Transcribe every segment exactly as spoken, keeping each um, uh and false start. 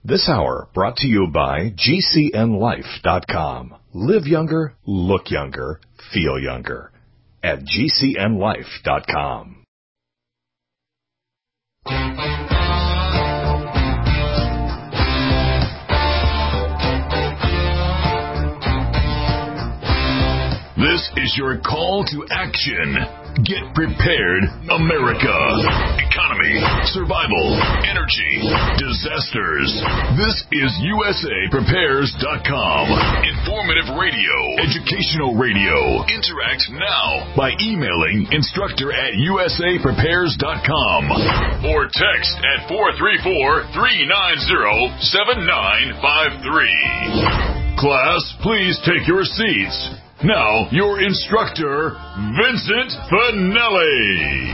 This hour brought to you by G C N life dot com. Live younger, look younger, feel younger at G C N life dot com. This is your call to action. Get prepared, America. Economy, survival, energy, disasters. This is U S A Prepares dot com. Informative radio, educational radio. Interact now by emailing instructor at U S A Prepares dot com or text at four three four, three nine zero, seven nine five three. Class, please take your seats. Now, your instructor, Vincent Finelli.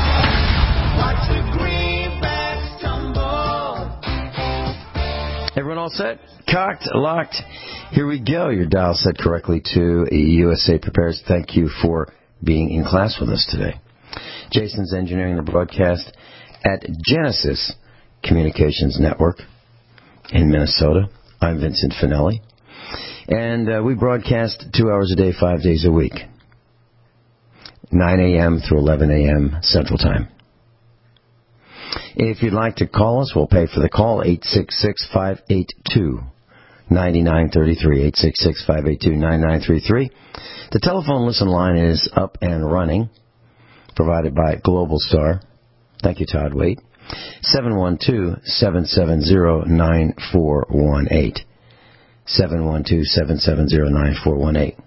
Watch the greenbacks tumble. Everyone all set? Cocked, locked. Here we go. Your dial set correctly to U S A Prepares. Thank you for being in class with us today. Jason's engineering the broadcast at Genesis Communications Network in Minnesota. I'm Vincent Finelli. And uh, we broadcast two hours a day, five days a week, nine a.m. through eleven a.m. Central Time. If you'd like to call us, we'll pay for the call, eight six six, five eight two, nine nine three three, eight six six, five eight two, nine nine three three. The telephone listen line is up and running, provided by Global Star. Thank you, Todd Waite. seven one two, seven seven zero, nine four one eight. seven one two, seven seven zero, nine four one eight.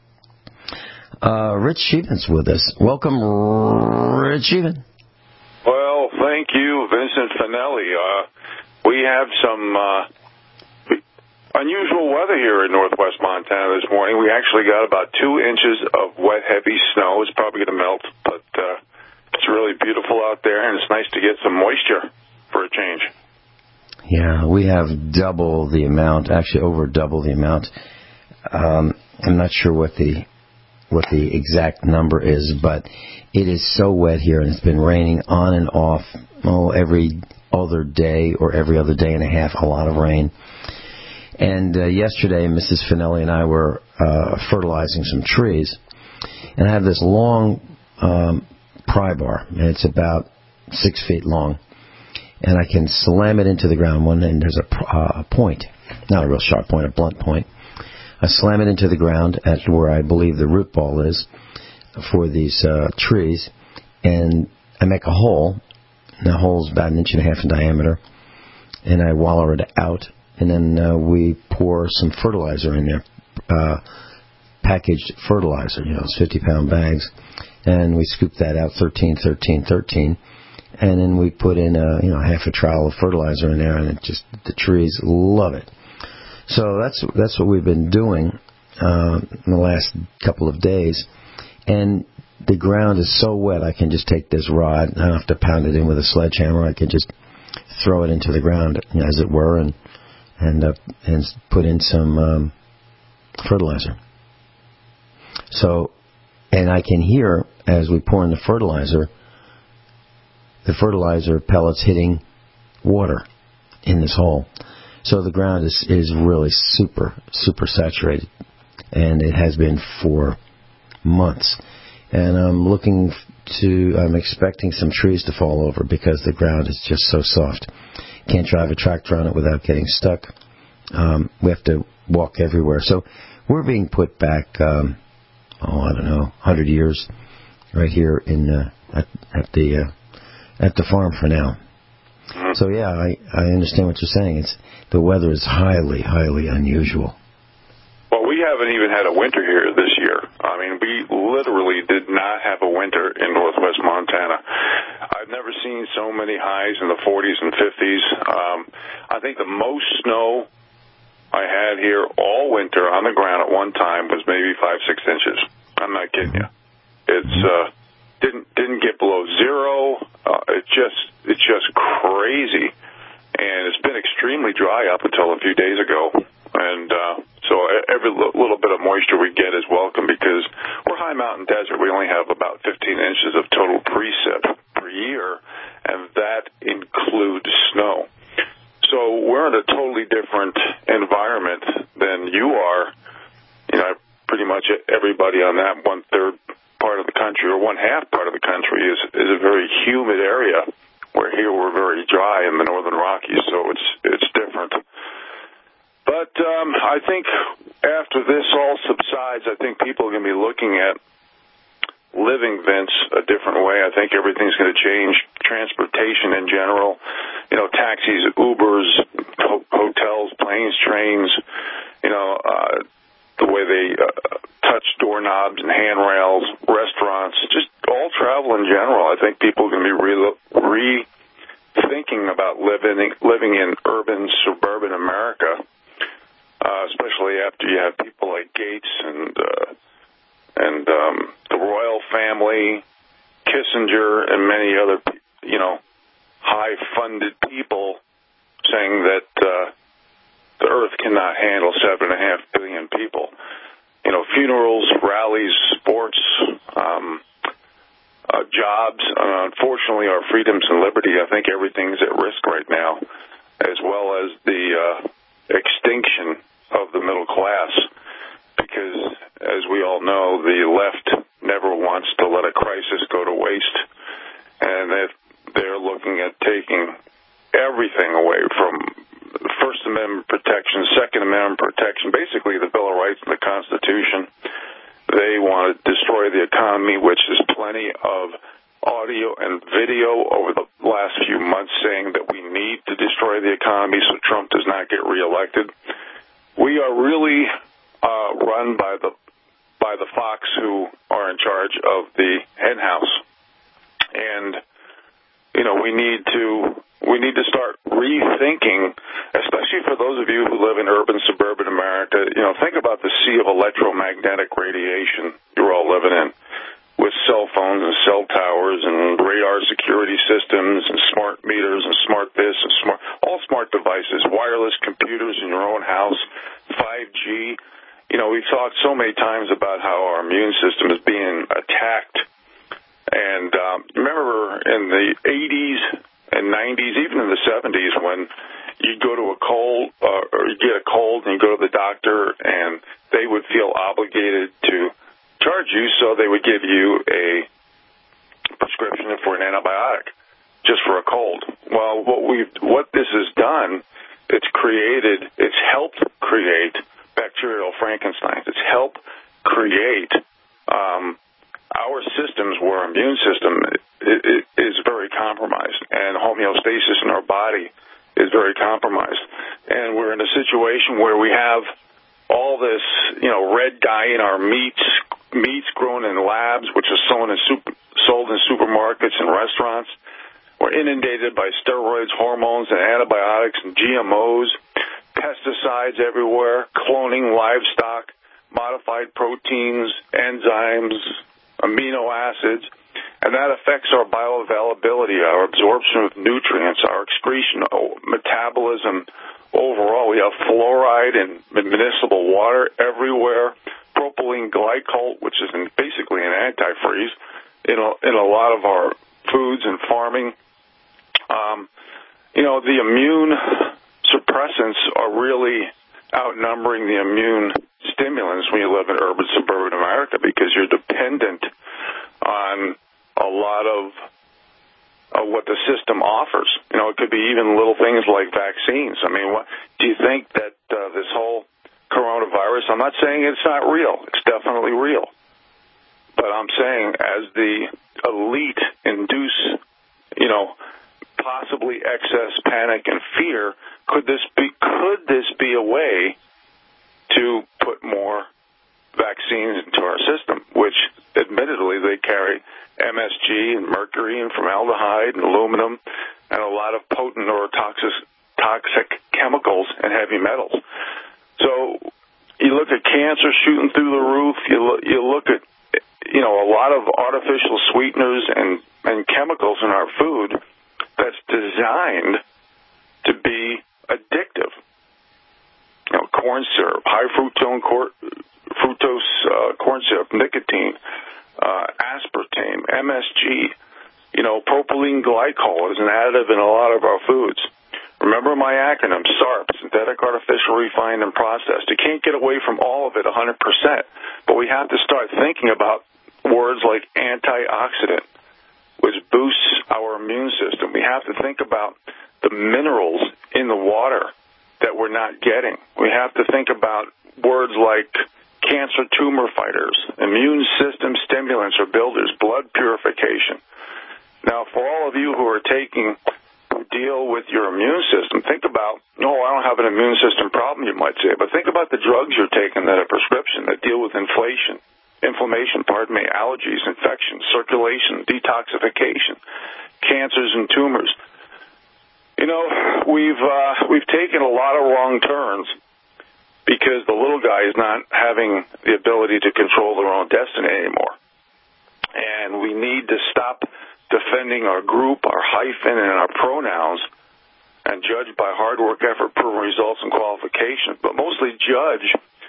Uh, Rich Sheevan's with us. Welcome, Rich Sheevan. Well, thank you, Vincent Finelli. Uh, we have some uh, unusual weather here in northwest Montana this morning. We actually got about two inches of wet, heavy snow. It's probably going to melt, but uh, it's really beautiful out there, and it's nice to get some moisture for a change. Yeah, we have double the amount, actually over double the amount. Um, I'm not sure what the what the exact number is, but it is so wet here, and it's been raining on and off oh, every other day or every other day and a half, a lot of rain. And uh, yesterday, Missus Finelli and I were uh, fertilizing some trees, and I have this long um, pry bar, and it's about six feet long. And I can slam it into the ground. One end there's a, uh, a point, not a real sharp point, a blunt point. I slam it into the ground at where I believe the root ball is for these uh, trees, and I make a hole. And the hole's about an inch and a half in diameter, and I wallow it out, and then uh, we pour some fertilizer in there, uh, packaged fertilizer, you know, it's fifty-pound bags, and we scoop that out, thirteen, thirteen, thirteen. And then we put in a, you know, half a trowel of fertilizer in there, and it just, the trees love it. So that's that's what we've been doing uh, in the last couple of days. And the ground is so wet, I can just take this rod. I don't have to pound it in with a sledgehammer. I can just throw it into the ground, as it were, and and uh, and put in some um, fertilizer. So, and I can hear as we pour in the fertilizer, the fertilizer pellets hitting water in this hole. So the ground is, is really super, super saturated. And it has been for months. And I'm looking to, I'm expecting some trees to fall over because the ground is just so soft. Can't drive a tractor on it without getting stuck. Um, we have to walk everywhere. So we're being put back, um, oh, I don't know, one hundred years right here in uh, at, at the... Uh, at the farm for now. So, yeah, I, I understand what you're saying. It's the weather is highly, highly unusual. Well, we haven't even had a winter here this year. I mean, we literally did not have a winter in northwest Montana. I've never seen so many highs in the forties and fifties. Um, I think the most snow I had here all winter on the ground at one time was maybe five, six inches. I'm not kidding you. It's... uh Didn't didn't get below zero. Uh, it's just it's just crazy, and it's been extremely dry up until a few days ago. And uh, so every l- little bit of moisture we get is welcome because we're high mountain desert. We only have about fifteen inches of total precip per year, and that includes snow. So we're in a totally different environment than you are. You know, pretty much everybody on that one-third part of the country or one-half part of the country is, is a very humid area, where here we're very dry in the northern Rockies, so it's it's different. But um, I think after this all subsides, I think people are going to be looking at living, Vince, a different way. I think everything's going to change. Transportation in general, you know, taxis, Ubers, ho- hotels, planes, trains, you know, uh, the way they uh, touch doorknobs and handrails, restaurants, just all travel in general. I think people are going to be re- rethinking about living living in urban, suburban America, uh, especially after you have people like Gates and uh, and um, the royal family, Kissinger, and many other, you know, high-funded people saying that uh, the Earth cannot handle seven and a half billion people. You know, funerals, rallies, sports, um, uh, jobs. Uh, unfortunately, our freedoms and liberty, I think everything's at risk right now, as well as the uh, extinction of the middle class. Because, as we all know, the left never wants to let a crisis go to waste, and if they're looking at taking everything away from First Amendment protection, Second Amendment protection, basically the Bill of Rights and the Constitution. They want to destroy the economy, which is plenty of audio and video over the last few months saying that we need to destroy the economy so Trump does not get reelected. We are really uh, run by the by the Fox who are in charge of the hen house, and you know we need to. We need to start rethinking, especially for those of you who live in urban, suburban America. You know, think about the sea of electromagnetic radiation you're all living in, with cell phones and cell towers and radar security systems and smart meters and smart this and smart, all smart devices, wireless computers in your own house, five G. You know, we've talked so many times about how our immune system is being attacked. And um, remember in the eighties and nineties, even in the seventies, when you'd go to a cold, uh, or you get a cold and you go to the doctor and they would feel obligated to charge you, so they would give you a prescription for an antibiotic just for a cold. Well, what we've, what this has done, it's created, it's helped create bacterial Frankenstein. It's helped create um, our systems where our immune system is very compromised, and homeostasis in our body is very compromised. And we're in a situation where we have all this, you know, red dye in our meats, meats grown in labs, which is sold in, super, sold in supermarkets and restaurants. We're inundated by steroids, hormones, and antibiotics and G M Os, pesticides everywhere, cloning livestock, modified proteins, enzymes, amino acids, and that affects our bioavailability, our absorption of nutrients, our excretion, metabolism. Overall, we have fluoride in municipal water everywhere, propylene glycol, which is basically an antifreeze, in a, in a lot of our foods and farming. Um, you know, the immune suppressants are really outnumbering the immune stimulants when you live in urban, suburban America, because you're dependent on a lot of, of what the system offers. You know, it could be even little things like vaccines. I mean, what, do you think that uh, this whole coronavirus, I'm not saying it's not real. It's definitely real. But I'm saying as the elite induce, you know, possibly excess panic and fear, could this be, could this be a way to put more vaccines into our system, which admittedly they carry M S G and mercury and formaldehyde and aluminum and a lot of potent or toxic, toxic chemicals and heavy metals. So you look at cancer shooting through the roof, you look, you look at, you know, a lot of artificial sweeteners and, and chemicals in our food that's designed to be addictive. You know, corn syrup, high fructose, cor- fructose uh, corn syrup, nicotine, uh, aspartame, M S G, you know, propylene glycol is an additive in a lot of our foods. Remember remember my acronym, S A R P, Synthetic Artificial Refined and Processed. You can't get away from all of it one hundred percent, but we have to start thinking about words like antioxidant, which boosts our immune system. We have to think about the minerals in the water that we're not getting. We have to think about words like cancer tumor fighters, immune system stimulants or builders, blood purification. Now, for all of you who are taking deal with your immune system, think about, no, I don't have an immune system problem, you might say, but think about the drugs you're taking that are prescription that deal with inflation, inflammation, pardon me, allergies, infections, circulation, detoxification, cancers and tumors. You know, we've uh, we've taken a lot of wrong turns because the little guy is not having the ability to control their own destiny anymore. And we need to stop defending our group, our hyphen, and our pronouns and judge by hard work, effort, proven results, and qualifications, but mostly judge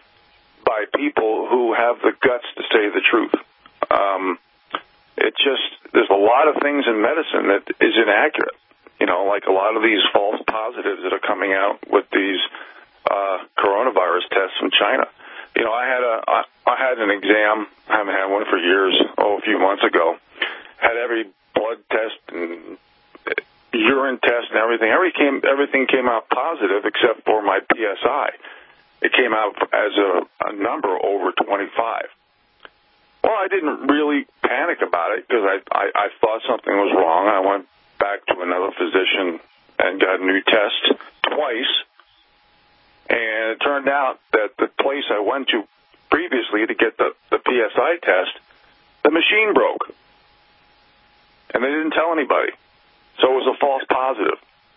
by people who have the guts to say the truth. Um, it just, there's a lot of things in medicine that is inaccurate. You know, like a lot of these false positives that are coming out with these uh, coronavirus tests from China. You know, I had a I, I had an exam. I haven't had one for years. Oh, a few months ago, had every blood test and urine test and everything. Every came everything came out positive except for my P S I. It came out as a, a number over twenty-five. Well, I didn't really panic about it because I, I I thought something was wrong. I went back to another physician and got a new test twice, and it turned out that the place I went to previously to get the, the P S I test, the machine broke, and they didn't tell anybody, so it was a false positive,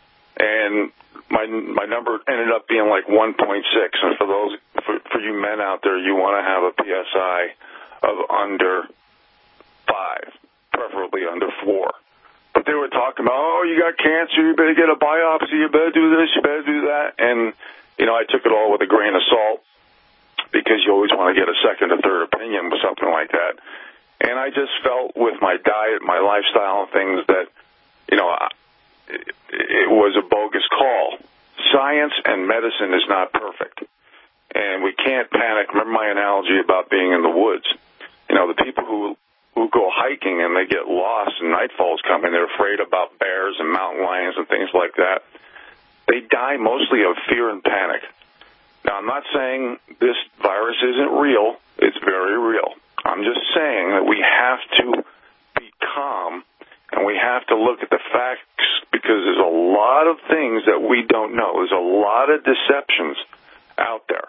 and my my number ended up being like one point six, and for those for, for you men out there, you want to have a P S I of under five, preferably under four. But they were talking about, oh, you got cancer, you better get a biopsy, you better do this, you better do that. And, you know, I took it all with a grain of salt because you always want to get a second or third opinion with something like that. And I just felt with my diet, my lifestyle and things that, you know, it, it was a bogus call. Science and medicine is not perfect. And we can't panic. Remember my analogy about being in the woods. You know, the people who who go hiking and they get lost and nightfall's coming, they're afraid about bears and mountain lions and things like that. They die mostly of fear and panic. Now, I'm not saying this virus isn't real. It's very real. I'm just saying that we have to be calm and we have to look at the facts because there's a lot of things that we don't know. There's a lot of deceptions out there.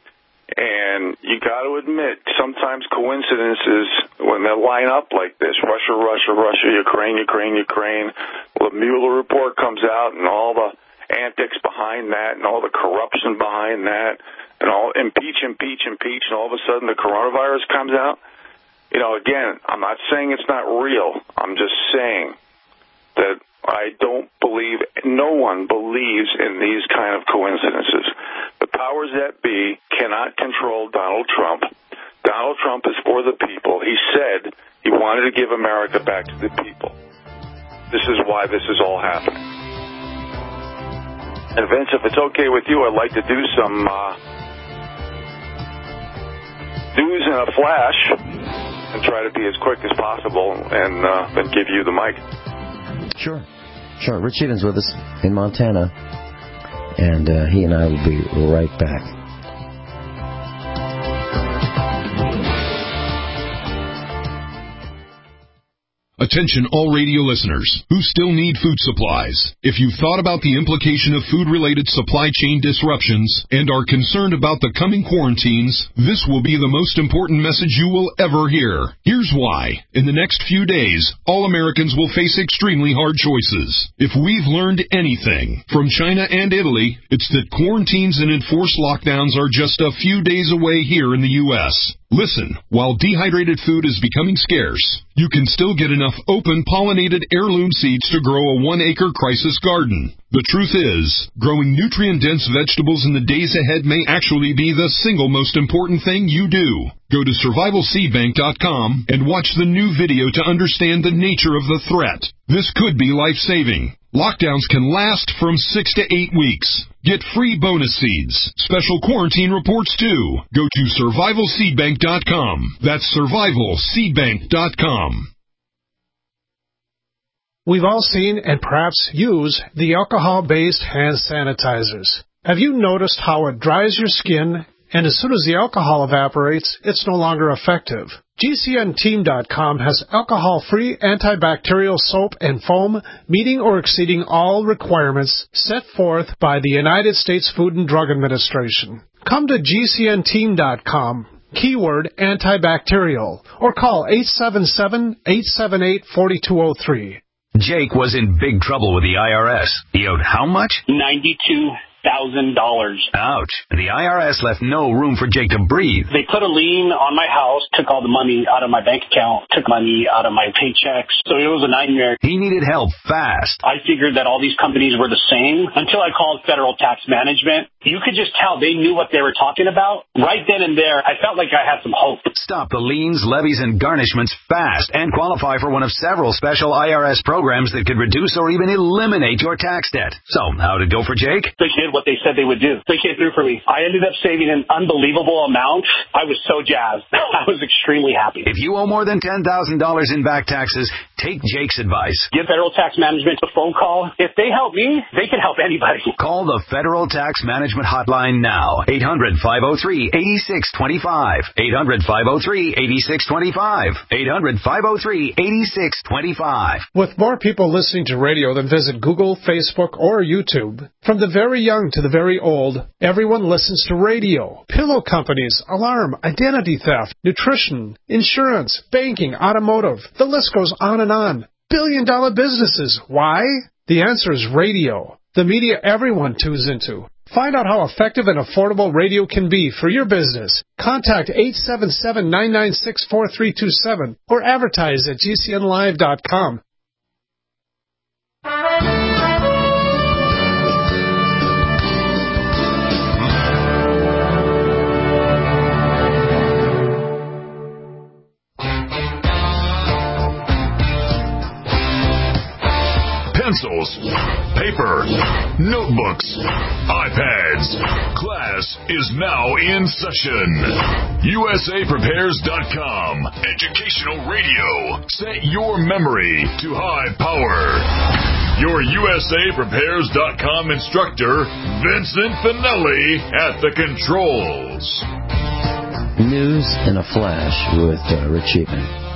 And you got to admit, sometimes coincidences, when they line up like this, Russia, Russia, Russia, Ukraine, Ukraine, Ukraine, well, the Mueller report comes out and all the antics behind that and all the corruption behind that and all impeach, impeach, impeach, and all of a sudden the coronavirus comes out. You know, again, I'm not saying it's not real. I'm just saying that I don't believe, no one believes in these kind of coincidences. The powers that be cannot control Donald Trump. Donald Trump is for the people. He said he wanted to give America back to the people. This is why this is all happening. And Vince, if it's okay with you, I'd like to do some uh, news in a flash and try to be as quick as possible and uh, then give you the mic. Sure. Sure. Rich Eden's with us in Montana, and uh, he and I will be right back. Attention all radio listeners who still need food supplies. If you've thought about the implication of food-related supply chain disruptions and are concerned about the coming quarantines, this will be the most important message you will ever hear. Here's why. In the next few days, all Americans will face extremely hard choices. If we've learned anything from China and Italy, it's that quarantines and enforced lockdowns are just a few days away here in the U S Listen, while dehydrated food is becoming scarce, you can still get enough open pollinated heirloom seeds to grow a one-acre crisis garden. The truth is, growing nutrient-dense vegetables in the days ahead may actually be the single most important thing you do. Go to survival seed bank dot com and watch the new video to understand the nature of the threat. This could be life-saving. Lockdowns can last from six to eight weeks. Get free bonus seeds, special quarantine reports too. Go to survival seed bank dot com. That's survival seed bank dot com. We've all seen and perhaps use the alcohol-based hand sanitizers. Have you noticed how it dries your skin, and as soon as the alcohol evaporates, it's no longer effective? G C N team dot com has alcohol-free antibacterial soap and foam meeting or exceeding all requirements set forth by the United States Food and Drug Administration. Come to G C N team dot com, keyword antibacterial, or call eight seven seven, eight seven eight, four two zero three. Jake was in big trouble with the I R S. He owed how much? ninety-two thousand dollars. Ouch. The I R S left no room for Jake to breathe. They put a lien on my house, took all the money out of my bank account, took money out of my paychecks. So it was a nightmare. He needed help fast. I figured that all these companies were the same until I called Federal Tax Management. You could just tell they knew what they were talking about. Right then and there, I felt like I had some hope. Stop the liens, levies, and garnishments fast and qualify for one of several special I R S programs that could reduce or even eliminate your tax debt. So, how'd it go for Jake? They did what they said they would do. They came through for me. I ended up saving an unbelievable amount. I was so jazzed. I was extremely happy. If you owe more than ten thousand dollars in back taxes, take Jake's advice. Give Federal Tax Management a phone call. If they help me, they can help anybody. Call the Federal Tax Management Hotline now. eight hundred, five oh three, eight six two five. eight hundred, five oh three, eight six two five. eight hundred, five oh three, eight six two five. With more people listening to radio than visit Google, Facebook, or YouTube, from the very young to the very old, everyone listens to radio. Pillow companies, alarm, identity theft, nutrition, insurance, banking, automotive. The list goes on and on. Billion dollar businesses. Why? The answer is radio. The media everyone tunes into. Find out how effective and affordable radio can be for your business. Contact eight seven seven, nine nine six, four three two seven or advertise at G C N live dot com. Pencils, paper, notebooks, iPads. Class is now in session. U S A Prepares dot com. Educational radio. Set your memory to high power. Your U S A Prepares dot com instructor, Vincent Finelli, at the controls. News in a flash with uh, Rich Sheepman.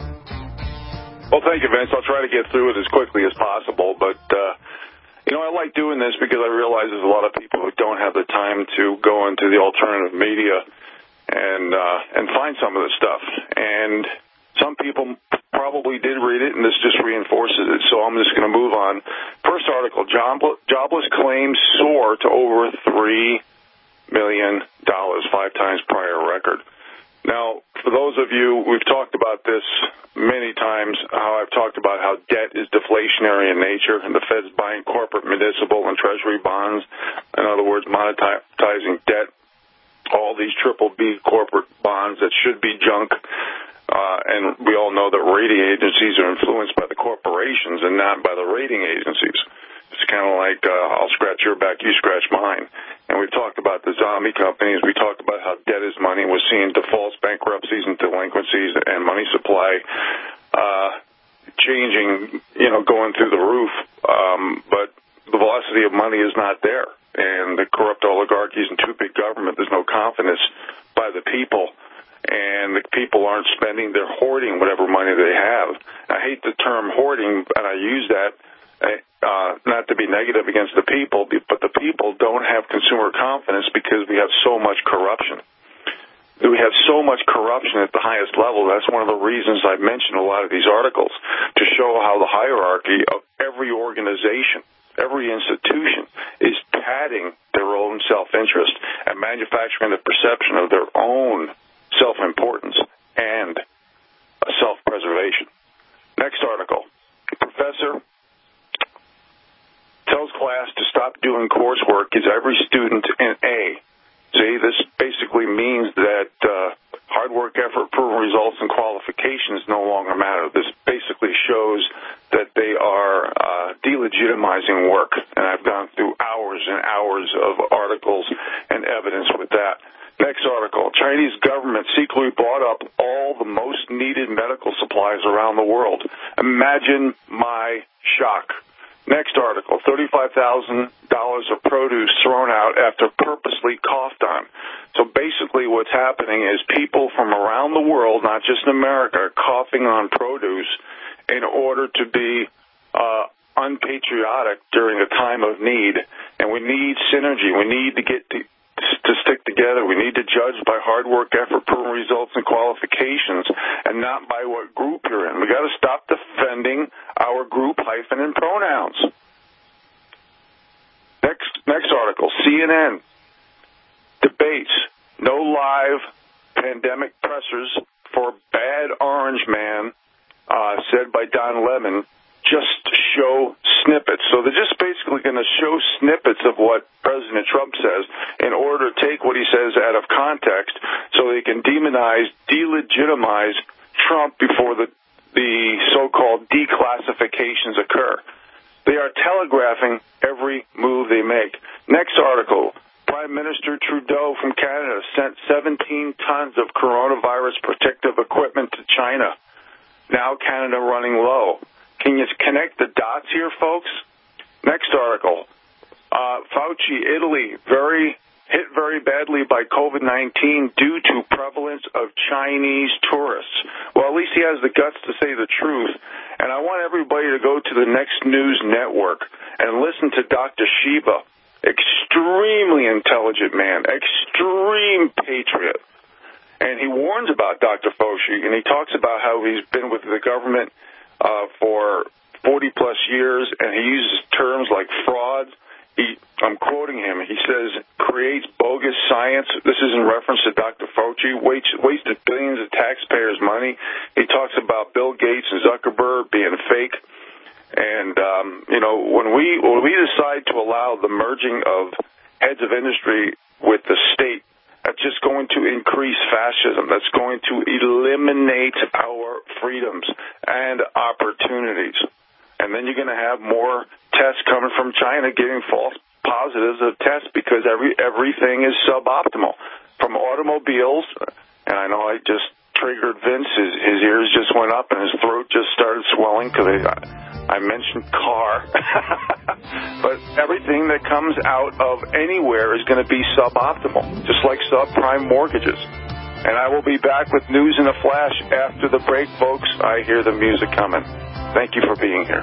Well, thank you, Vince. I'll try to get through it as quickly as possible. But, uh, you know, I like doing this because I realize there's a lot of people who don't have the time to go into the alternative media and uh, and find some of this stuff. And some people probably did read it, and this just reinforces it. So I'm just going to move on. First article, jobless, jobless claims soar to over three million dollars, five times prior record. Now, for those of you, we've talked about this many times, how I've talked about how debt is deflationary in nature, and the Fed's buying corporate, municipal, and treasury bonds. In other words, monetizing debt. All these triple B corporate bonds that should be junk. Uh, and we all know that rating agencies are influenced by the corporations and not by the rating agencies. It's kind of like uh, I'll scratch your back, you scratch mine. And we've talked about the zombie companies. We talked about how debt is money. We're seeing defaults, bankruptcies, and delinquencies and money supply uh, changing, you know, going through the roof. Um, but the velocity of money is not there. And the corrupt oligarchies and too big government, there's no confidence by the people. And the people aren't spending, they're hoarding whatever money they have. I hate the term hoarding, and I use that Uh, not to be negative against the people, but the people don't have consumer confidence because we have so much corruption. We have so much corruption at the highest level. That's one of the reasons I mentioned a lot of these articles, to show how the hierarchy of every organization, every institution, is padding their own self-interest and manufacturing the perception of their own self-importance and self-preservation. Next article. Professor tells class to stop doing coursework is every student in A. See, this basically means that uh, hard work, effort, proven results, and qualifications no longer matter. This basically shows that they are uh, delegitimizing work, and I've gone through hours and hours of articles and evidence with that. Next article, Chinese government secretly bought up all the most needed medical supplies around the world. Imagine my shock. Next article, thirty-five thousand dollars of produce thrown out after purposely coughed on. So basically what's happening is people from around the world, not just in America, are coughing on produce in order to be uh, unpatriotic during a time of need. And we need synergy. We need to get to, to stick together. We need to judge by hard work, effort, proven results, and qualifications, and not by what group you're in. We got to stop defending our group hyphen and pronouns. Next, next article, C N N debates no live pandemic pressers for bad orange man, uh, said by Don Lemon. Just show snippets. So they're just basically going to show snippets of what President Trump says in order to take what he says out of context so they can demonize, delegitimize Trump before the, the so-called declassifications occur. They are telegraphing every move they make. Next article, Prime Minister Trudeau from Canada sent seventeen tons of coronavirus protective equipment to China. Now Canada running low. Can you connect the dots here, folks? Next article. Uh, Fauci, Italy, very hit very badly by COVID nineteen due to prevalence of Chinese tourists. Well, at least he has the guts to say the truth. And I want everybody to go to the Next News Network and listen to Doctor Shiba. Extremely intelligent man, extreme patriot. And he warns about Doctor Fauci, and he talks about how he's been with the government Uh, for forty plus years, and he uses terms like fraud. He, I'm quoting him. He says, creates bogus science. This is in reference to Doctor Fauci, wasted, wasted billions of taxpayers' money. He talks about Bill Gates and Zuckerberg being fake. And, um, you know, when we, when we decide to allow the merging of heads of industry with the state, that's just going to increase fascism. That's going to eliminate our freedoms and opportunities. And then you're going to have more tests coming from China giving false positives of tests because every everything is suboptimal. From automobiles, and I know I just triggered Vince. His, his ears just went up and his throat just started swelling because I, I mentioned car. But everything that comes out of anywhere is going to be suboptimal, just like subprime mortgages. And I will be back with news in a flash after the break, folks. I hear the music coming. Thank you for being here.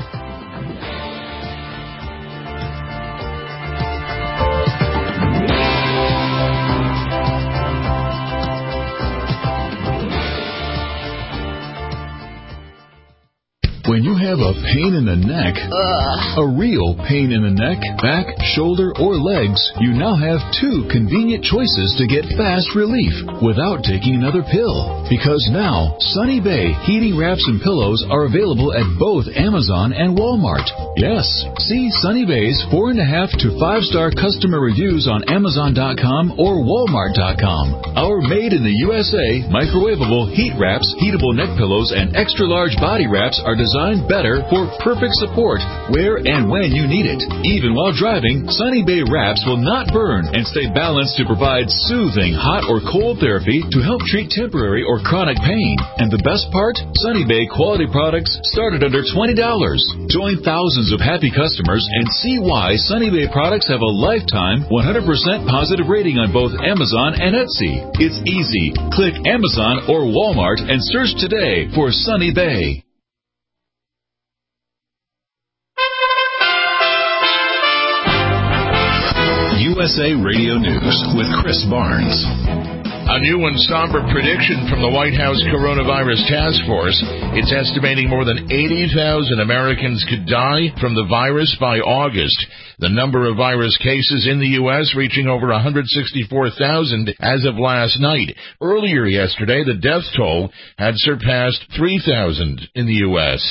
When you have a pain in the neck, Ugh. a real pain in the neck, back, shoulder, or legs, you now have two convenient choices to get fast relief without taking another pill. Because now, Sunny Bay heating wraps and pillows are available at both Amazon and Walmart. Yes, see Sunny Bay's four and a half to five star customer reviews on Amazon dot com or Walmart dot com. Our made in the U S A microwavable heat wraps, heatable neck pillows, and extra large body wraps are designed Designed better for perfect support where and when you need it. Even while driving, Sunny Bay wraps will not burn and stay balanced to provide soothing hot or cold therapy to help treat temporary or chronic pain. And the best part? Sunny Bay quality products start at under twenty dollars. Join thousands of happy customers and see why Sunny Bay products have a lifetime one hundred percent positive rating on both Amazon and Etsy. It's easy. Click Amazon or Walmart and search today for Sunny Bay. U S A Radio News with Chris Barnes. A new and somber prediction from the White House Coronavirus Task Force. It's estimating more than eighty thousand Americans could die from the virus by August. The number of virus cases in the U S reaching over one hundred sixty-four thousand as of last night. Earlier yesterday, the death toll had surpassed three thousand in the U S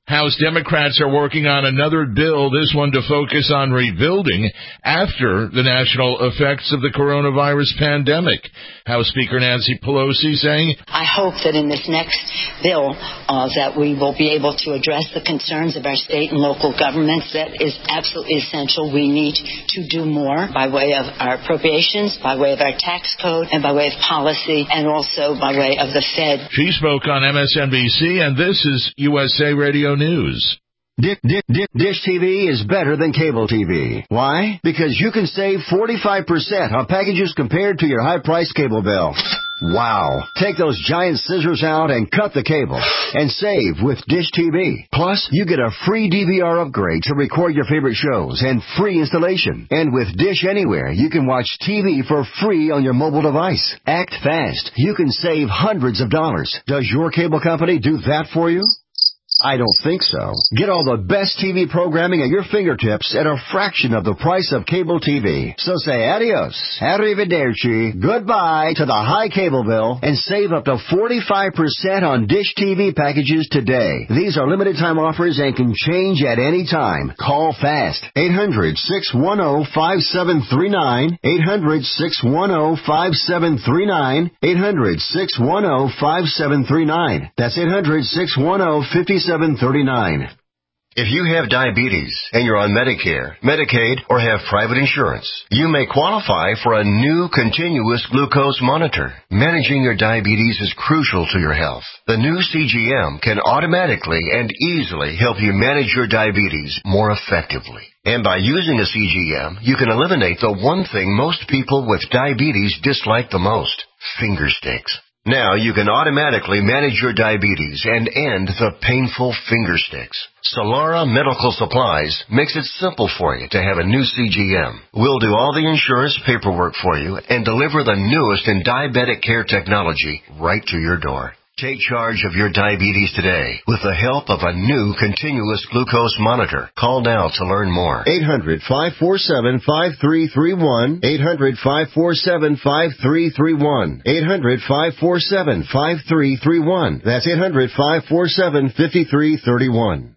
House Democrats are working on another bill, this one to focus on rebuilding after the national effects of the coronavirus pandemic. House Speaker Nancy Pelosi saying, I hope that in this next bill uh, that we will be able to address the concerns of our state and local governments. That is absolutely essential. We need to do more by way of our appropriations, by way of our tax code, and by way of policy, and also by way of the Fed. She spoke on M S N B C, and this is U S A Radio News. Dish, Dish, Dish, Dish T V is better than cable T V. Why? Because you can save forty-five percent on packages compared to your high-priced cable bill. Wow. Take those giant scissors out and cut the cable and save with Dish T V. Plus, you get a free D V R upgrade to record your favorite shows and free installation. And with Dish Anywhere, you can watch T V for free on your mobile device. Act fast. You can save hundreds of dollars. Does your cable company do that for you? I don't think so. Get all the best T V programming at your fingertips at a fraction of the price of cable T V. So say adios, arrivederci, goodbye to the high cable bill and save up to forty-five percent on Dish T V packages today. These are limited time offers and can change at any time. Call fast. eight hundred, six one zero, five seven three nine. eight hundred, six one zero, five seven three nine. eight hundred, six one zero, five seven three nine. That's eight hundred, six one zero, five seven three nine. If you have diabetes and you're on Medicare, Medicaid, or have private insurance, you may qualify for a new continuous glucose monitor. Managing your diabetes is crucial to your health. The new C G M can automatically and easily help you manage your diabetes more effectively. And by using a C G M, you can eliminate the one thing most people with diabetes dislike the most, finger sticks. Now you can automatically manage your diabetes and end the painful finger sticks. Solara Medical Supplies makes it simple for you to have a new C G M. We'll do all the insurance paperwork for you and deliver the newest in diabetic care technology right to your door. Take charge of your diabetes today with the help of a new continuous glucose monitor. Call now to learn more. eight hundred, five four seven, five three three one. eight hundred, five four seven, five three three one. eight hundred, five four seven, five three three one. That's eight hundred, five four seven, five three three one.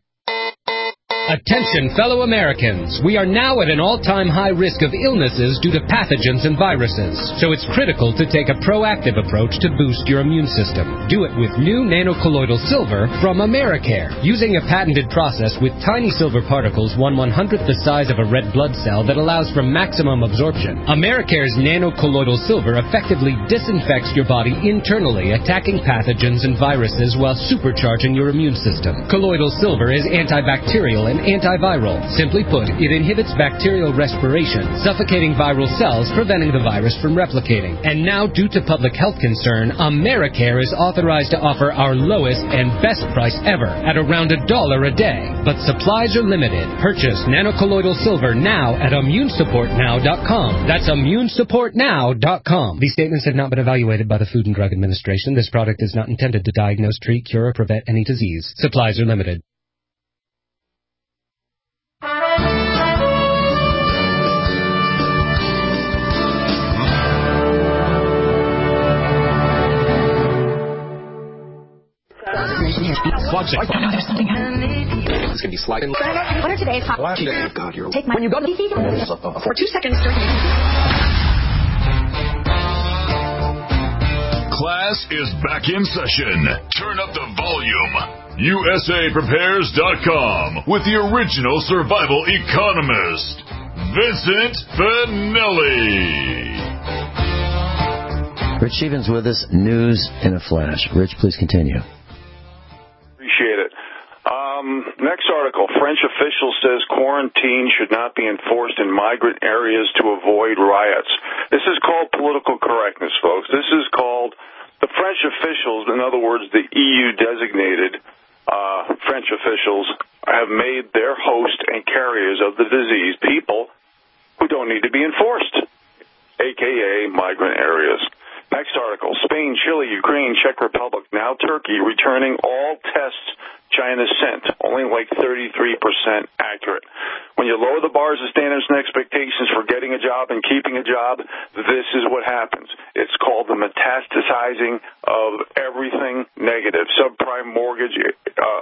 Attention, fellow Americans. We are now at an all-time high risk of illnesses due to pathogens and viruses. So it's critical to take a proactive approach to boost your immune system. Do it with new nanocolloidal silver from Americare. Using a patented process with tiny silver particles one one-hundredth the size of a red blood cell that allows for maximum absorption, Americare's nanocolloidal silver effectively disinfects your body internally, attacking pathogens and viruses while supercharging your immune system. Colloidal silver is antibacterial and antiviral. Simply put, it inhibits bacterial respiration, suffocating viral cells, preventing the virus from replicating. And now, due to public health concern, Americare is authorized to offer our lowest and best price ever at around a dollar a day. But supplies are limited. Purchase nanocolloidal silver now at immune support now dot com. That's immune support now dot com. These statements have not been evaluated by the Food and Drug Administration. This product is not intended to diagnose, treat, cure, or prevent any disease. Supplies are limited. There's something happening. It's going to be sliding. What are today's hot? God, you're Take my when you go to for two seconds. Class is back in session. Turn up the volume. U S A Prepares dot com with the original survival economist, Vincent Finelli. Rich Stevens with us. News in a flash. Rich, please continue. Appreciate it. Um, next article. French official says quarantine should not be enforced in migrant areas to avoid riots. This is called political correctness, folks. This is called the French officials, in other words, the E U-designated uh, French officials, have made their host and carriers of the disease people who don't need to be enforced, a k a migrant areas. Next article, Spain, Chile, Ukraine, Czech Republic, now Turkey, returning all tests China sent, only like thirty-three percent accurate. When you lower the bars of standards and expectations for getting a job and keeping a job, this is what happens. It's called the metastasizing of everything negative. Subprime mortgage, uh,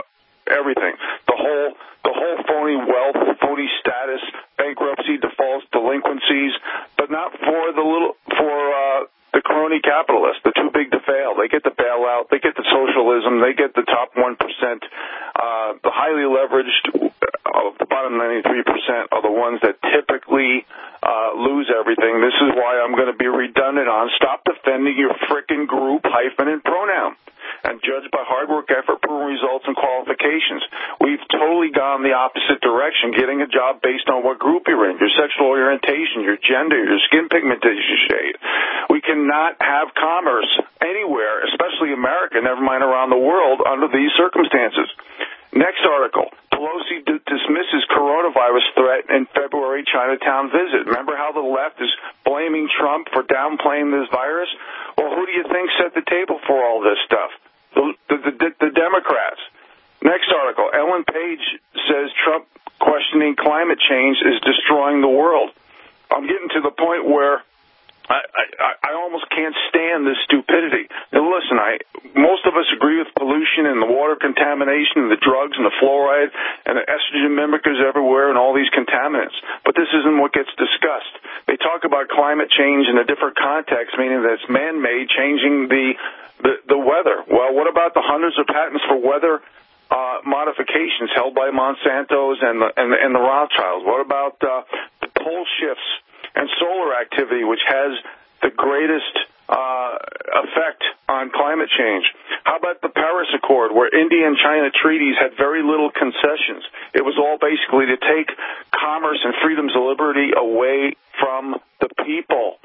everything. The whole the whole phony wealth, phony status, bankruptcy, defaults, delinquencies, but not for the little for uh, the crony capitalists, the too big to fail. They get the bailout, they get the socialism, they get the top one percent. Uh, the highly leveraged, uh, the bottom ninety-three percent are the ones that typically uh, lose everything. This is why I'm going to be redundant on stop defending your frickin' group, hyphen, and pronoun, and judge by hard work, effort, proven results, and qualifications. We've totally gone the opposite direction, getting a job based on what group you're in, your sexual orientation, your gender, your skin pigmentation shade. We cannot have commerce anywhere, especially America, never mind around the world, under these circumstances. Next article. Pelosi d- dismisses coronavirus threat in February Chinatown visit. Remember how the left is blaming Trump for downplaying this virus? Well, who do you think set the table for all this stuff? The, the, the, the Democrats. Next article. Ellen Page says Trump questioning climate change is destroying the world. I'm getting to the point where I, I, I almost can't stand this stupidity. Now, listen, I most of us agree with pollution and the water contamination and the drugs and the fluoride and the estrogen mimickers everywhere and all these contaminants. But this isn't what gets discussed. They talk about climate change in a different context, meaning that it's man-made, changing the, the, the weather. Well, what about the hundreds of patents for weather uh, modifications held by Monsanto's and the, and the, and the Rothschilds? What about uh, the pole shifts and solar activity, which has the greatest uh, effect on climate change? How about the Paris Accord, where India and China treaties had very little concessions? It was all basically to take commerce and freedoms of liberty away from the people.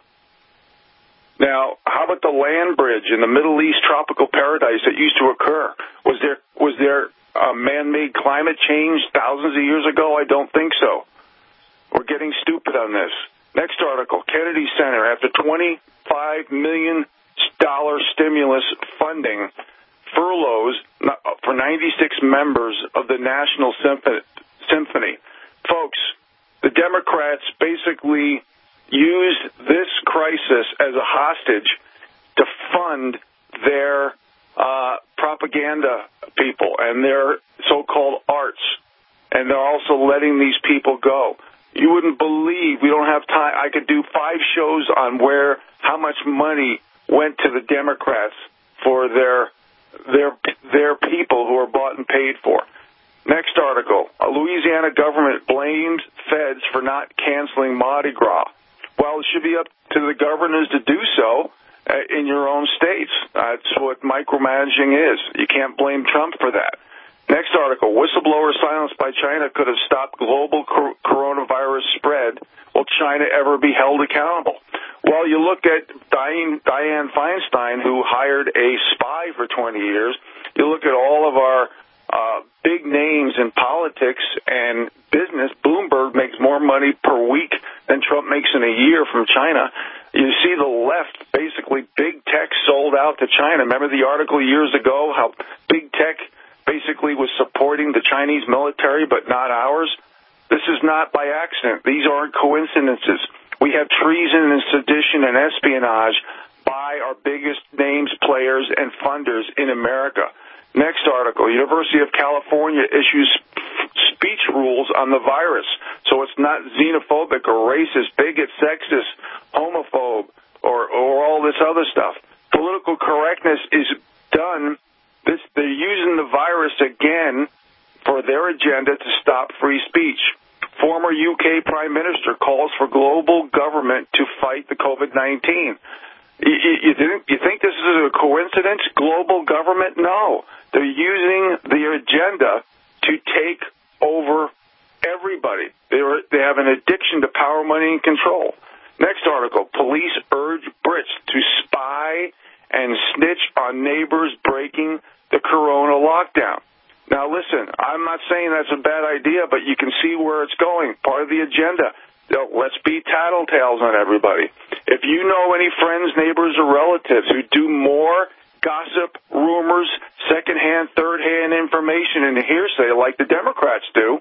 Now, how about the land bridge in the Middle East tropical paradise that used to occur? Was there was there uh, man-made climate change thousands of years ago? I don't think so. We're getting stupid on this. Next article, Kennedy Center, after twenty-five million dollars stimulus funding, furloughs for ninety-six members of the National Symphony. Folks, the Democrats basically used this crisis as a hostage to fund their uh, propaganda people and their so-called arts, and they're also letting these people go. You wouldn't believe, we don't have time, I could do five shows on where, how much money went to the Democrats for their their their people who are bought and paid for. Next article, a Louisiana government blames feds for not canceling Mardi Gras. Well, it should be up to the governors to do so uh, in your own states. That's what micromanaging is. You can't blame Trump for that. Next article, whistleblower silence by China could have stopped global cor- coronavirus spread. Will China ever be held accountable? Well, you look at Diane, Diane Feinstein, who hired a spy for twenty years. You look at all of our uh, big names in politics and business. Bloomberg makes more money per week than Trump makes in a year from China. You see the left, basically big tech sold out to China. Remember the article years ago, how big tech basically was supporting the Chinese military, but not ours? This is not by accident. These aren't coincidences. We have treason and sedition and espionage by our biggest names, players, and funders in America. Next article, University of California issues speech rules on the virus, so it's not xenophobic or racist, bigot, sexist, homophobe, or, or all this other stuff. Political correctness is done. This, they're using the virus again for their agenda to stop free speech. Former U K Prime Minister calls for global government to fight the COVID nineteen. You, you, you, think, you think this is a coincidence? Global government? No. They're using the agenda to take over everybody. They, are, they have an addiction to power, money, and control. Next article, police urge Brits to spy and snitch on neighbors breaking the corona lockdown. Now, listen, I'm not saying that's a bad idea, but you can see where it's going. Part of the agenda. Let's be tattletales on everybody. If you know any friends, neighbors, or relatives who do more gossip, rumors, second-hand, third-hand information and hearsay like the Democrats do,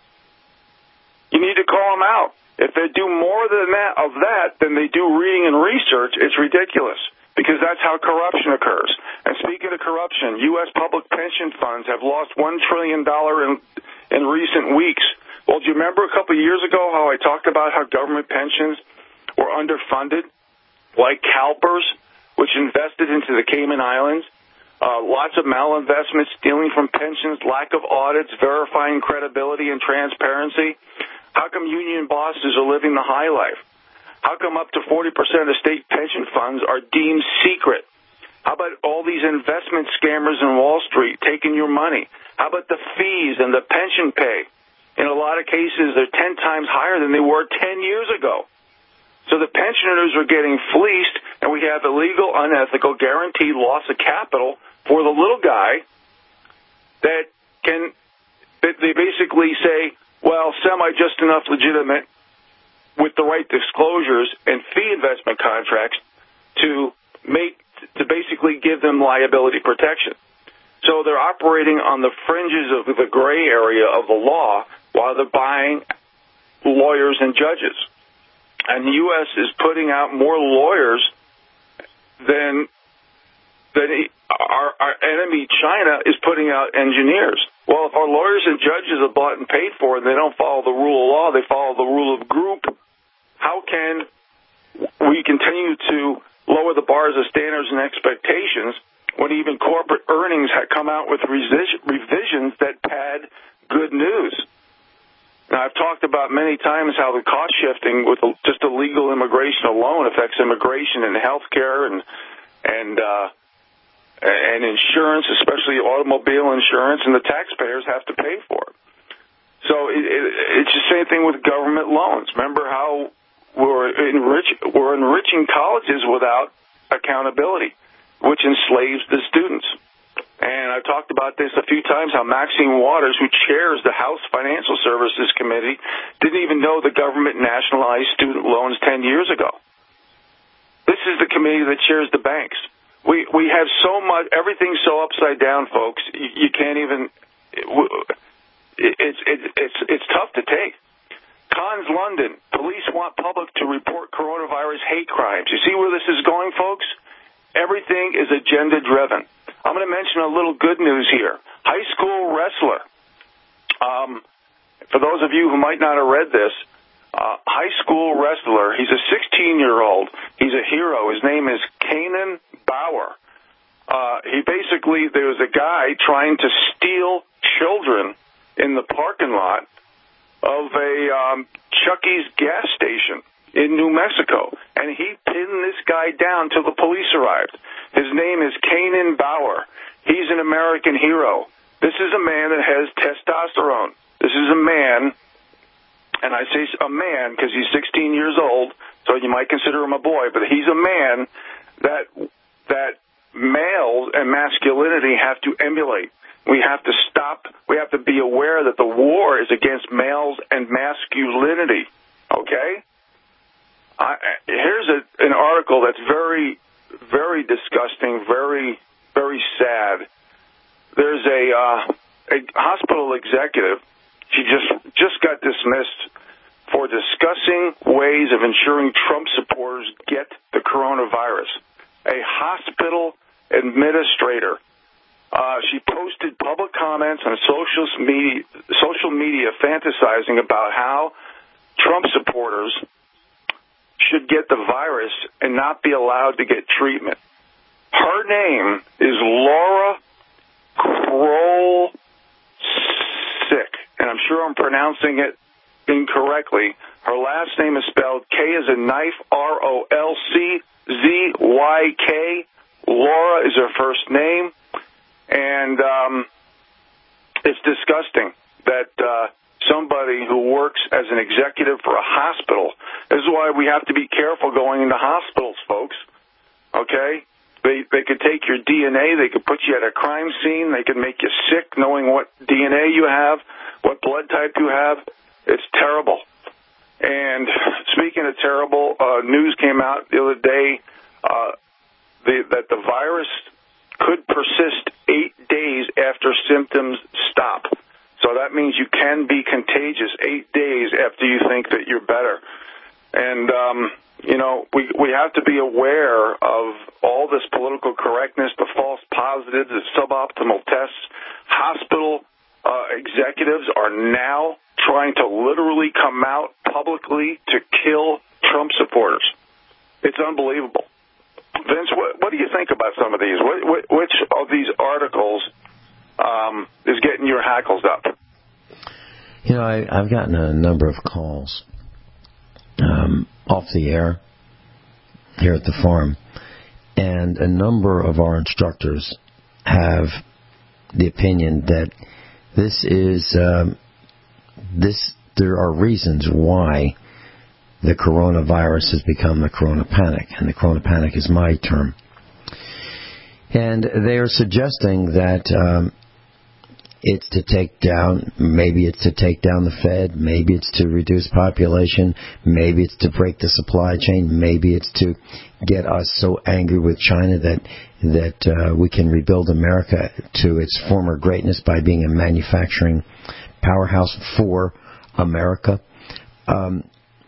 you need to call them out. If they do more than that of that than they do reading and research, it's ridiculous. because that's how corruption occurs. And speaking of corruption, U S public pension funds have lost one trillion dollars in, in recent weeks. Well, do you remember a couple of years ago how I talked about how government pensions were underfunded, like CalPERS, which invested into the Cayman Islands? Uh, lots of malinvestments, stealing from pensions, lack of audits, verifying credibility and transparency. How come union bosses are living the high life? How come up to forty percent of state pension funds are deemed secret? How about all these investment scammers in Wall Street taking your money? How about the fees and the pension pay? In a lot of cases, they're ten times higher than they were ten years ago. So the pensioners are getting fleeced, and we have illegal, unethical, guaranteed loss of capital for the little guy that can, that they basically say, well, semi just enough legitimate with the right disclosures and fee investment contracts to make, to basically give them liability protection. So they're operating on the fringes of the gray area of the law while they're buying lawyers and judges. And the U S is putting out more lawyers than than he, our, our enemy China is putting out engineers. Well, if our lawyers and judges are bought and paid for and they don't follow the rule of law, they follow the rule of group, how can we continue to lower the bars of standards and expectations when even corporate earnings had come out with revisions that pad good news? Now, I've talked about many times how the cost shifting with just illegal immigration alone affects immigration and health care and and uh, and insurance, especially automobile insurance, and the taxpayers have to pay for it. So it, it, it's the same thing with government loans. Remember how we're, enrich, we're enriching colleges without accountability, which enslaves the students. And I've talked about this a few times, how Maxine Waters, who chairs the House Financial Services Committee, didn't even know the government nationalized student loans ten years ago. This is the committee that chairs the banks. We we have so much, everything's so upside down, folks, you, you can't even, it, it's, it, it's, it's tough to take. Cons London, police want public to report coronavirus hate crimes. You see where this is going, folks? Everything is agenda-driven. I'm going to mention a little good news here. High school wrestler. Um, for those of you who might not have read this, uh, high school wrestler, he's a sixteen-year-old. He's a hero. His name is Kanan Bauer. Uh, he basically, there was a guy trying to steal children in the parking lot of a um, Chucky's gas station in New Mexico, and he pinned this guy down till the police arrived. His name is Kanan Bauer. He's an American hero. This is a man that has testosterone. This is a man, and I say a man because he's sixteen years old, so you might consider him a boy, but he's a man that that males and masculinity have to emulate. We have to stop. We have to be aware that the war is against males and masculinity, okay? I, here's a, an article that's very, very disgusting, very, very sad. There's a, uh, a hospital executive. She just just got dismissed for discussing ways of ensuring Trump supporters get the coronavirus. A hospital administrator. Uh, she posted public comments on social media, social media fantasizing about how Trump supporters should get the virus and not be allowed to get treatment. Her name is Laura Krolczyk, and I'm sure I'm pronouncing it incorrectly. Her last name is spelled K as a knife, R O L C Z Y K. Laura is her first name, and um, it's disgusting that uh, somebody who works as an executive for a hospital. This is why we have to be careful going into hospitals, folks. Okay? They they could take your D N A. They could put you at a crime scene. They could make you sick knowing what D N A you have, what blood type you have. It's terrible. And speaking of terrible, uh, news came out the other day uh, the, that the virus could persist eight days after symptoms stop. So that means you can be contagious eight days after you think that you're better. And um, you know, we we have to be aware of all this political correctness, the false positives, the suboptimal tests. Hospital uh, executives are now trying to literally come out publicly to kill Trump supporters. It's unbelievable. Vince, what, what do you think about some of these? What, what, which of these articles um, is getting your hackles up? You know, I, I've gotten a number of calls um, off the air here at the farm, and a number of our instructors have the opinion that this is um, this. There are reasons why the coronavirus has become the corona panic, and the corona panic is my term. And they are suggesting that um, it's to take down, maybe it's to take down the Fed, maybe it's to reduce population, maybe it's to break the supply chain, maybe it's to get us so angry with China that that uh, we can rebuild America to its former greatness by being a manufacturing powerhouse for America. Um,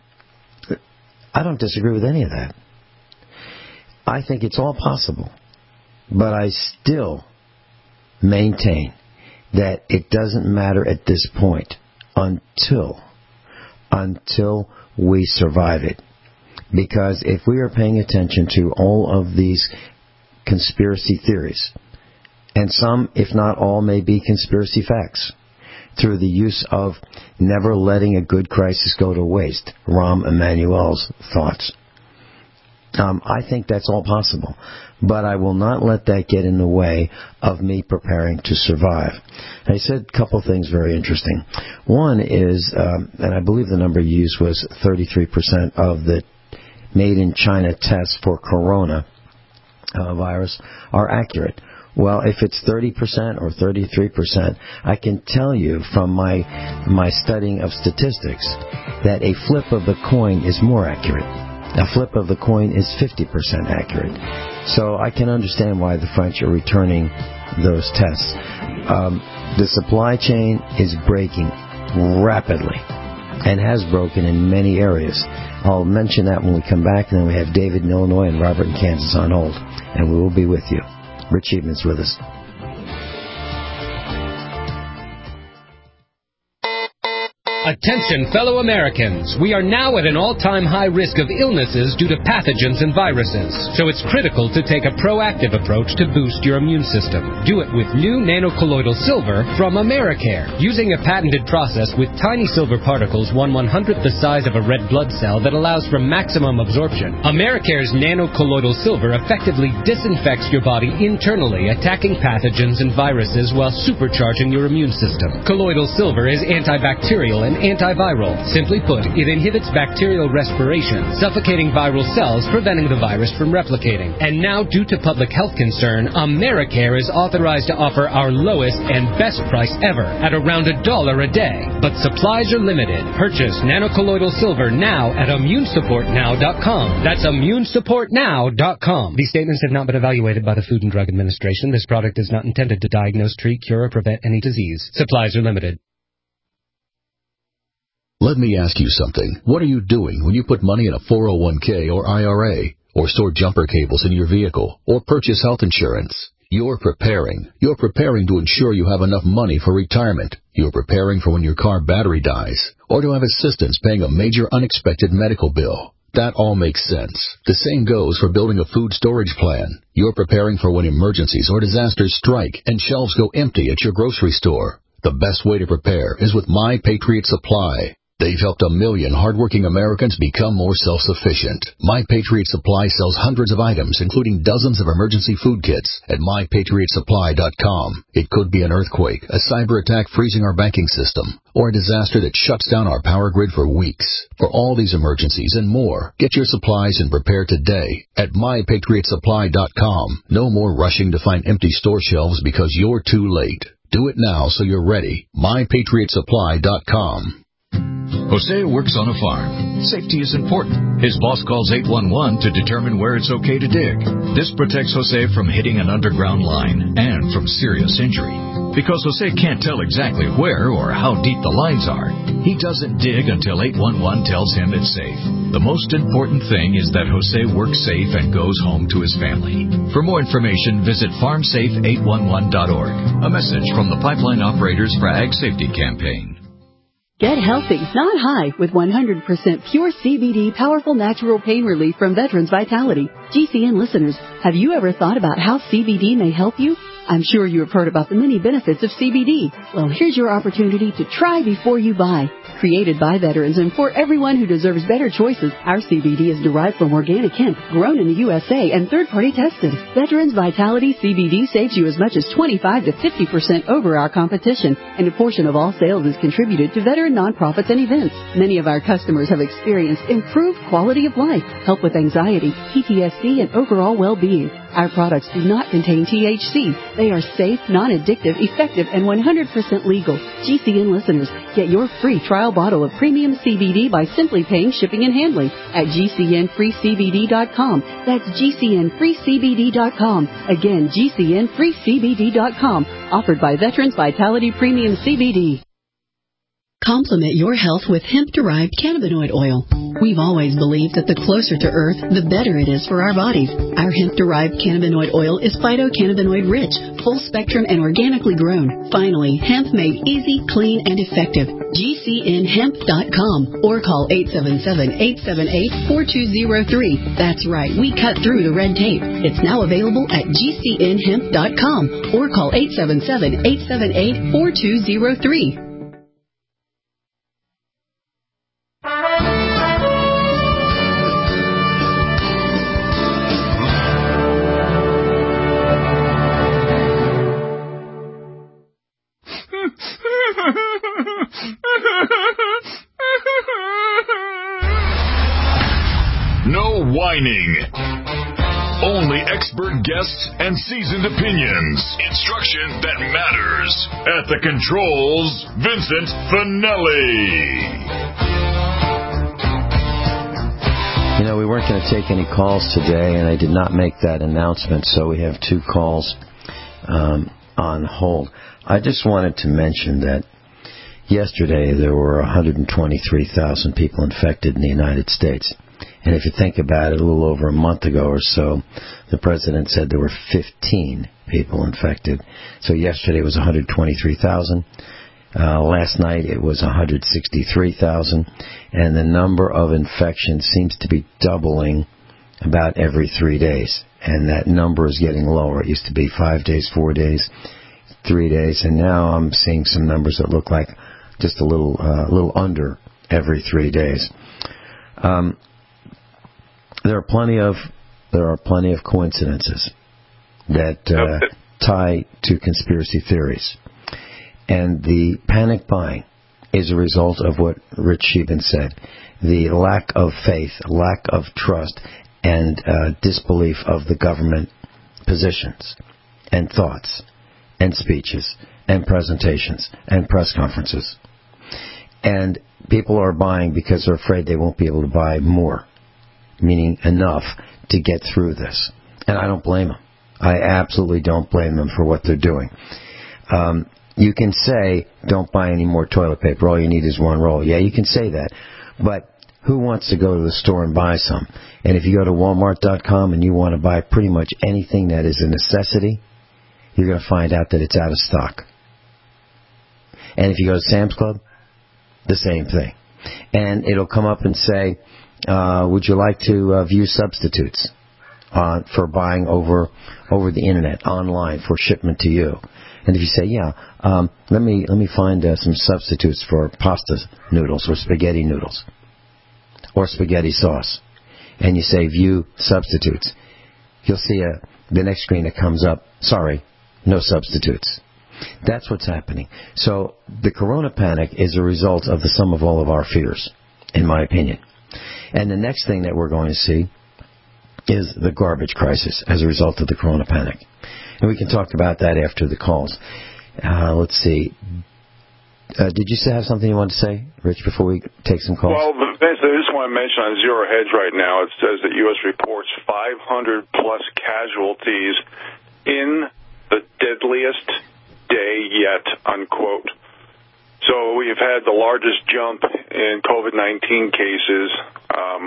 I don't disagree with any of that. I think it's all possible. But I still maintain that it doesn't matter at this point until, until we survive it. Because if we are paying attention to all of these conspiracy theories, and some, if not all, may be conspiracy facts, through the use of never letting a good crisis go to waste, Rahm Emanuel's thoughts. Um, I think that's all possible. But I will not let that get in the way of me preparing to survive. I said a couple things very interesting. One is, um, and I believe the number used was thirty-three percent of the made-in-China tests for corona uh, virus are accurate. Well, if it's thirty percent or thirty-three percent, I can tell you from my my studying of statistics that a flip of the coin is more accurate. A flip of the coin is fifty percent accurate. So I can understand why the French are returning those tests. Um, the supply chain is breaking rapidly and has broken in many areas. I'll mention that when we come back, and then we have David in Illinois and Robert in Kansas on hold, and we will be with you. Rich Even's with us. Attention, fellow Americans. We are now at an all-time high risk of illnesses due to pathogens and viruses. So it's critical to take a proactive approach to boost your immune system. Do it with new nanocolloidal silver from Americare. Using a patented process with tiny silver particles one one-hundredth the size of a red blood cell that allows for maximum absorption, Americare's nanocolloidal silver effectively disinfects your body internally, attacking pathogens and viruses while supercharging your immune system. Colloidal silver is antibacterial and antiviral. Simply put, it inhibits bacterial respiration, suffocating viral cells, preventing the virus from replicating. And now, due to public health concern, Americare is authorized to offer our lowest and best price ever at around a dollar a day. But supplies are limited. Purchase nanocolloidal silver now at immune support now dot com. That's immune support now dot com. These statements have not been evaluated by the Food and Drug Administration. This product is not intended to diagnose, treat, cure, or prevent any disease. Supplies are limited. Let me ask you something. What are you doing when you put money in a four oh one k or I R A, or store jumper cables in your vehicle, or purchase health insurance? You're preparing. You're preparing to ensure you have enough money for retirement. You're preparing for when your car battery dies, or to have assistance paying a major unexpected medical bill. That all makes sense. The same goes for building a food storage plan. You're preparing for when emergencies or disasters strike and shelves go empty at your grocery store. The best way to prepare is with My Patriot Supply. They've helped a million hardworking Americans become more self-sufficient. My Patriot Supply sells hundreds of items, including dozens of emergency food kits, at my patriot supply dot com. It could be an earthquake, a cyber attack freezing our banking system, or a disaster that shuts down our power grid for weeks. For all these emergencies and more, get your supplies and prepare today at my patriot supply dot com. No more rushing to find empty store shelves because you're too late. Do it now so you're ready. my patriot supply dot com. Jose works on a farm. Safety is important. His boss calls eight one one to determine where it's okay to dig. This protects Jose from hitting an underground line and from serious injury. Because Jose can't tell exactly where or how deep the lines are, He doesn't dig until eight one one tells him it's safe. The most important thing is that Jose works safe and goes home to his family. For more information, visit farm safe eight one one dot org. A message from the Pipeline Operators for Ag Safety Campaign. Get healthy, not high, with one hundred percent pure C B D powerful natural pain relief from Veterans Vitality. G C N listeners, have you ever thought about how C B D may help you? I'm sure you have heard about the many benefits of C B D. Well, here's your opportunity to try before you buy. Created by veterans and for everyone who deserves better choices, our C B D is derived from organic hemp, grown in the U S A and third-party tested. Veterans Vitality C B D saves you as much as twenty-five to fifty percent over our competition, and a portion of all sales is contributed to veteran nonprofits and events. Many of our customers have experienced improved quality of life, help with anxiety, P T S D, and overall well-being. Our products do not contain T H C. They are safe, non-addictive, effective, and one hundred percent legal. G C N listeners, get your free trial bottle of premium C B D by simply paying shipping and handling at G C N free C B D dot com. That's G C N free C B D dot com. Again, G C N free C B D dot com. Offered by Veterans Vitality Premium C B D. Complement your health with hemp-derived cannabinoid oil. We've always believed that the closer to Earth, the better it is for our bodies. Our hemp-derived cannabinoid oil is phytocannabinoid-rich, full-spectrum, and organically grown. Finally, hemp made easy, clean, and effective. G C N hemp dot com or call eight seven seven, eight seven eight, four two zero three. That's right, we cut through the red tape. It's now available at G C N hemp dot com or call eight seven seven, eight seven eight, four two zero three. No whining. Only expert guests and seasoned opinions. Instruction that matters. At the controls, Vincent Finelli. You know, we weren't going to take any calls today, and I did not make that announcement, so we have two calls um, on hold. I just wanted to mention that yesterday there were one hundred twenty-three thousand people infected in the United States. And if you think about it, a little over a month ago or so, the president said there were fifteen people infected. So yesterday it was one hundred twenty-three thousand. Uh, last night it was one hundred sixty-three thousand. And the number of infections seems to be doubling about every three days. And that number is getting lower. It used to be five days, four days, three days. And now I'm seeing some numbers that look like just a little, uh, little under every three days. Um, There are plenty of there are plenty of coincidences that uh, tie to conspiracy theories, and the panic buying is a result of what Rich Sheben said: the lack of faith, lack of trust, and uh, disbelief of the government positions, and thoughts, and speeches, and presentations, and press conferences, and people are buying because they're afraid they won't be able to buy more. Meaning enough to get through this. And I don't blame them. I absolutely don't blame them for what they're doing. Um, you can say, don't buy any more toilet paper. All you need is one roll. Yeah, you can say that. But who wants to go to the store and buy some? And if you go to Walmart dot com and you want to buy pretty much anything that is a necessity, you're going to find out that it's out of stock. And if you go to Sam's Club, the same thing. And it'll come up and say, Uh, would you like to uh, view substitutes uh, for buying over over the internet, online, for shipment to you? And if you say, yeah, um, let me let me find uh, some substitutes for pasta noodles or spaghetti noodles or spaghetti sauce, and you say view substitutes, you'll see a, the next screen that comes up, sorry, no substitutes. That's what's happening. So the corona panic is a result of the sum of all of our fears, in my opinion. And the next thing that we're going to see is the garbage crisis as a result of the corona panic. And we can talk about that after the calls. Uh, let's see. Uh, did you have something you wanted to say, Rich, before we take some calls? Well, Vince, I just want to mention on Zero Hedge right now, it says that U S reports five hundred plus casualties in the deadliest day yet, unquote. So we've had the largest jump in COVID nineteen cases um,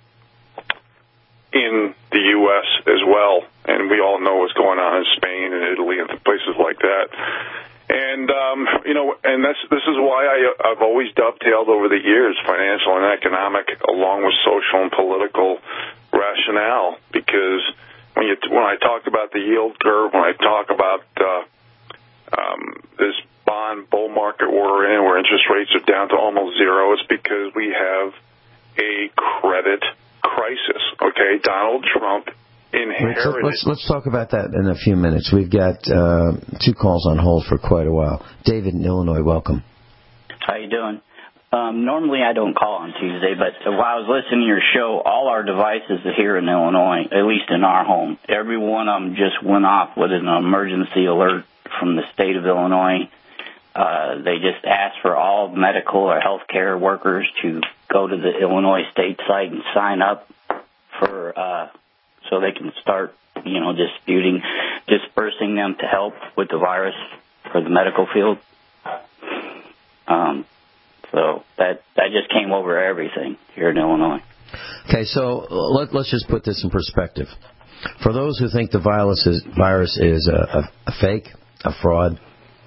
in the U S as well, and we all know what's going on in Spain and Italy and places like that. And um, you know, and that's this is why I, I've always dovetailed over the years financial and economic along with social and political rationale, because when you when I talk about the yield curve, when I talk about uh, um, this bond bull market we're in, where interest rates are down to almost zero, it's because we have a credit crisis. Okay, Donald Trump inherited. Let's, let's talk about that in a few minutes. We've got uh, two calls on hold for quite a while. David in Illinois, welcome. How you doing? Um, normally I don't call on Tuesday, but while I was listening to your show, all our devices here in Illinois, at least in our home, every one of them just went off with an emergency alert from the state of Illinois. Uh, they just asked for all medical or healthcare workers to go to the Illinois state site and sign up for uh, so they can start, you know, disputing, dispersing them to help with the virus for the medical field. Um, so that that just came over everything here in Illinois. Okay, so let, let's just put this in perspective. For those who think the virus is, virus is a, a, a fake, a fraud,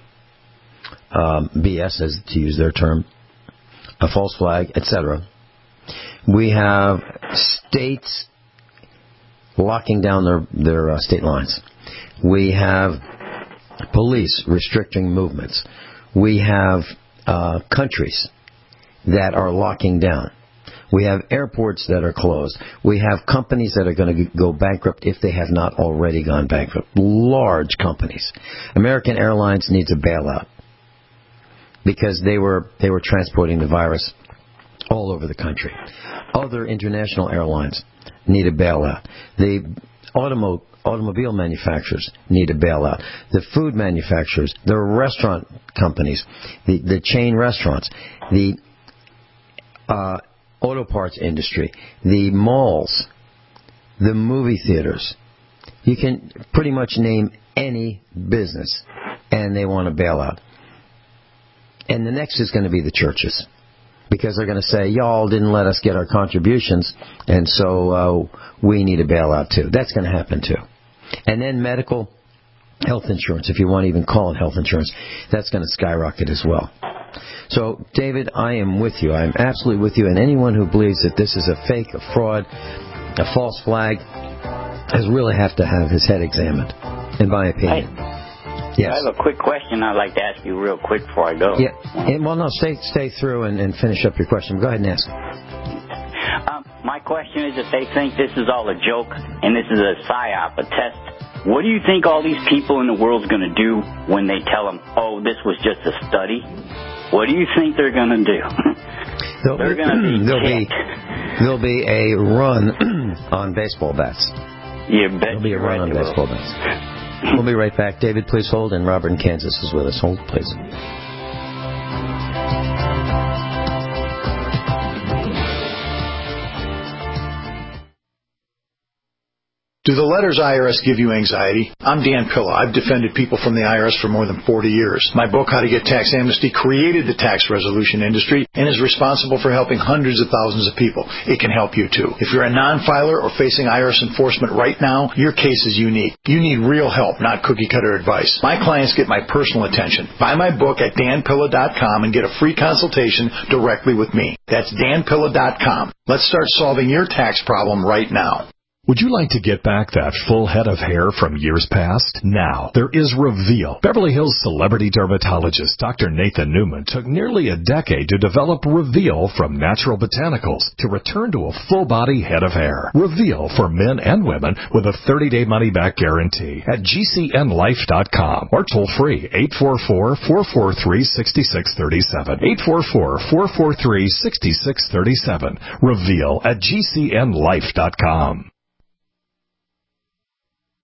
um, B S, as to use their term, a false flag, et cetera, we have states locking down their, their uh, state lines. We have police restricting movements. We have uh, countries that are locking down. We have airports that are closed. We have companies that are going to go bankrupt if they have not already gone bankrupt. Large companies. American Airlines needs a bailout because they were they were transporting the virus all over the country. Other international airlines need a bailout. The automo- automobile manufacturers need a bailout. The food manufacturers, the restaurant companies, the, the chain restaurants, the uh, auto parts industry, the malls, the movie theaters. You can pretty much name any business, and they want a bailout. And the next is going to be the churches, because they're going to say, y'all didn't let us get our contributions, and so uh, we need a bailout too. That's going to happen too. And then medical health insurance, if you want to even call it health insurance, that's going to skyrocket as well. So, David, I am with you. I'm absolutely with you. And anyone who believes that this is a fake, a fraud, a false flag, has really have to have his head examined, in my opinion. I, yes. I have a quick question I'd like to ask you real quick before I go. Yeah. And, well, no, stay stay through and, and finish up your question. Go ahead and ask. Um, my question is, if they think this is all a joke and this is a psyop, a test, what do you think all these people in the world's going to do when they tell them, oh, this was just a study? What do you think they're going to do? There'll they're going to be there'll be there'll be a run on baseball bats. You bet. There'll be a run on baseball bats. We'll be right back. David, please hold, and Robert in Kansas is with us. Hold, please. Do the letters I R S give you anxiety? I'm Dan Pilla. I've defended people from the I R S for more than forty years. My book, How to Get Tax Amnesty, created the tax resolution industry and is responsible for helping hundreds of thousands of people. It can help you, too. If you're a non-filer or facing I R S enforcement right now, your case is unique. You need real help, not cookie-cutter advice. My clients get my personal attention. Buy my book at dan pilla dot com and get a free consultation directly with me. That's dan pilla dot com. Let's start solving your tax problem right now. Would you like to get back that full head of hair from years past? Now, there is Reveal. Beverly Hills celebrity dermatologist Doctor Nathan Newman took nearly a decade to develop Reveal from natural botanicals to return to a full-body head of hair. Reveal for men and women with a thirty-day money-back guarantee at G C N life dot com or toll-free eight four four, four four three, six six three seven. eight four four, four four three, six six three seven. Reveal at G C N life dot com.